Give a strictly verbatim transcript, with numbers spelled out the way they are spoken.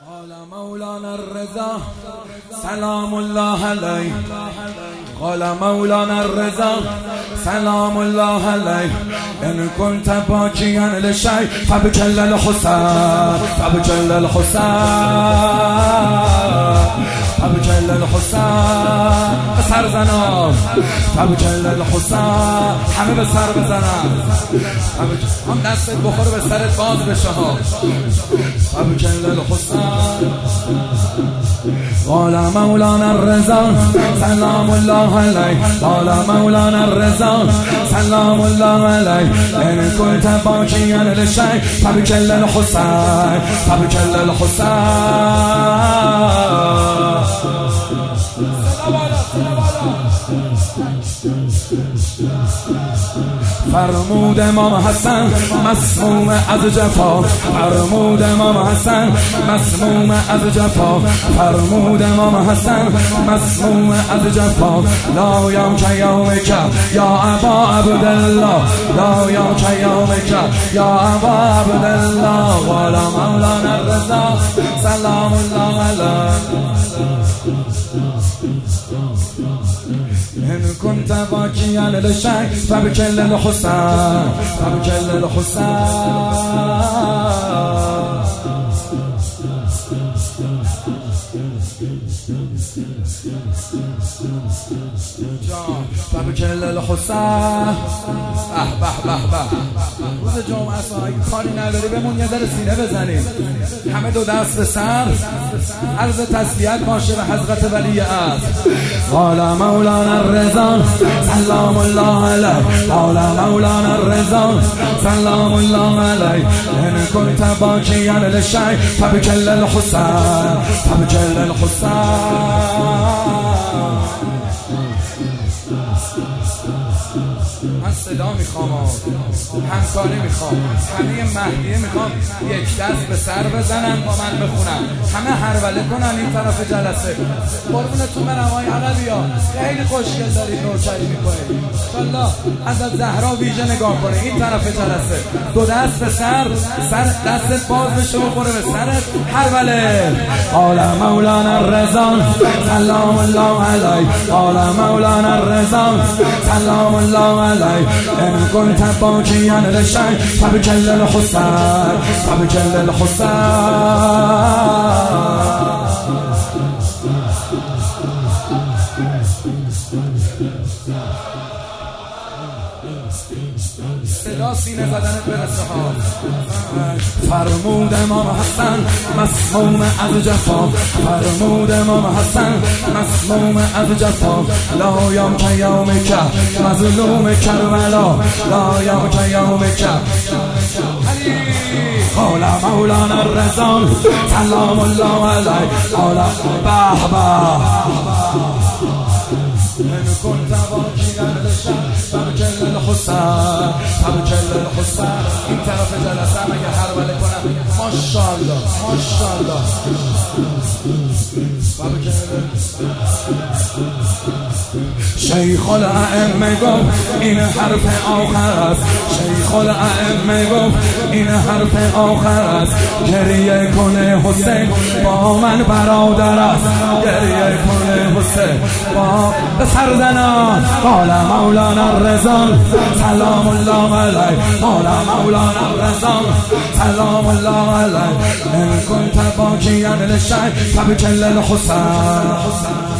قال مولانا الرضا سلام الله عليه. قال مولانا الرضا سلام الله عليه. إن كنت باكيا لشيء فبجل الحسين فبجل الحسين فبجل الحسين سر زنان فبجل الحسین همه به سر بزنن هم دستت بخوره به سرت باز بشه ها. فبجل الحسین قال مولانا الرضا سلام الله علیه. قال مولانا الرضا سلام الله علیه. إن كنت باكيا لشيء فبجل الحسین فبجل الحسین. فرمود امام حسن مسموم از جفا. فرمود امام حسن مسموم از جفا. فرمود امام حسن مسموم از جفا. لا یومک یومک یا ابا عبدالله. لا یومک یومک یا ابا عبدالله. قال مولانا الرضا سلام الله علیه. إن كنت باكيا لشيء فبجل الحسين فبجل الحسين. فبجل الحسین. به به به به روز جمعه است، اگه کاری نداری بمون یه ذره سینه بزنیم، همه دو دست به سر، عرض تسلیت باشه به حضرت ولی عصر. قال مولانا الرضا سلام الله علیه. قال مولانا الرضا سلام الله علیه. إن كنت باكيا لشيء فبجل الحسین فبجل الحسین. من صدا میخوام، همکاری میخوام، همه مهدیه میخوام یک دست به سر بزنن با من بخونن، همه هروله کنن این طرف جلسه. قربونتون برم آقای عقبی ها، خیلی خوشگل دارید نوکری میکنید انشالله. از زهرا ویژه نگاه کنه این طرف جلسه، دو دست به سر، سر دستت باز بشه بخوره به سرت، هروله. قال مولانا الرضا سلام الله علیه. قال مولانا الرضا سلام الله علیه. إن كنت باكيا لشيء فبجل الحسين فبجل الحسين. صدا سینه زدنت برسه ها. فرمود امام حسن مسموم از جفا. فرمود امام حسن مسموم از جفا. لا یومک یومک مظلوم کربلا. لا یومک یومک. قال مولانا الرضا سلام الله علیه. قال به به. إن كنت باكيا لشيء فبجل الحسين فبجل الحسين. این طرف جلسه هم اگه هروله کنم ماشاءالله ماشاءالله. شیخ الائمه گفت این حرف آخر است. شیخ الائمه گفت این حرف آخر است. گریه کنه حسین با من برادر است. گریه کنه حسین با به سر زنان. قال مولانا الرضا سلام الله علیه. قال مولانا الرضا سلام الله علیه. إن كنت باكيا لشيء فبجل الحسين.